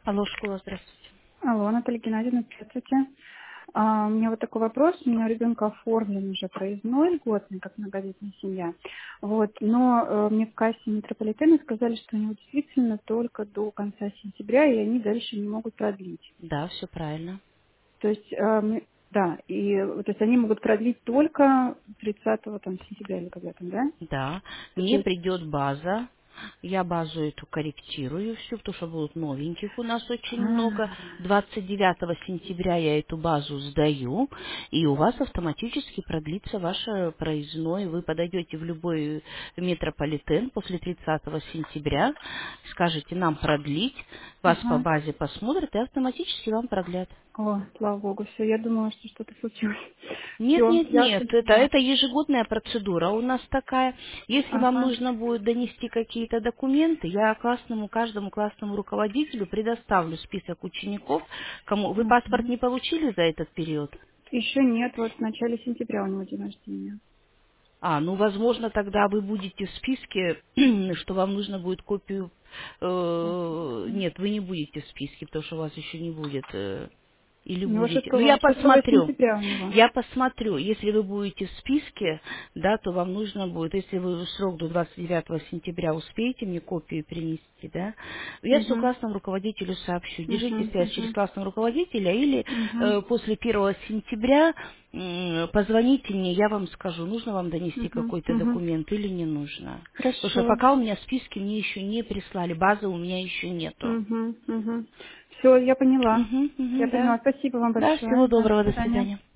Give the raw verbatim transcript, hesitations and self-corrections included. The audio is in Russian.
Алло, школа, здравствуйте. Алло, Наталья Геннадьевна, здравствуйте. А, у меня вот такой вопрос. У меня у ребенка оформлен уже проездной льготный, как многодетная семья. Вот, но э, мне в кассе метрополитена сказали, что у него действительно только до конца сентября, и они дальше не могут продлить. Да, все правильно. То есть, э, мы- да, и э, то есть они могут продлить только тридцатого там, сентября или когда там, да? Да. То Мне есть, придет база. Я базу эту корректирую всю, потому что будут новеньких у нас очень много. а, двадцать девятого сентября я эту базу сдаю, и у вас автоматически продлится ваше проездной. Вы подойдете в любой метрополитен после тридцатого сентября, скажете нам продлить, вас по ага. базе посмотрят и автоматически вам продлят. О, слава богу, все, я думала, что что-то случилось. Нет, Все, нет, я нет, все это, поняла. это ежегодная процедура у нас такая. Если вам Ага. нужно будет донести какие-то документы, я классному, каждому классному руководителю предоставлю список учеников, кому... Вы паспорт Мгм. не получили за этот период? Еще нет, вот в начале сентября у него день рождения. А, ну, возможно, тогда вы будете в списке, что вам нужно будет копию... э, Паспорта. нет, вы не будете в списке, потому что у вас еще не будет... э, или У него будете. Ну, я шестого посмотрю. сентября у него. Я посмотрю. Если вы будете в списке, да, то вам нужно будет, если вы в срок до двадцать девятого сентября успеете мне копию принести, да, я все Угу. классному руководителю сообщу. Держите Угу. связь через Угу. классного руководителя или Угу. э, после первого сентября м, позвоните мне, я вам скажу, нужно вам донести Угу. какой-то Угу. документ или не нужно. Потому что Хорошо. пока у меня списки мне еще не прислали, базы у меня еще нету. Угу. Угу. Все, я поняла. Угу, Я угу, да. поняла. Спасибо вам Да, всего большое. Да, до доброго, до свидания. свидания.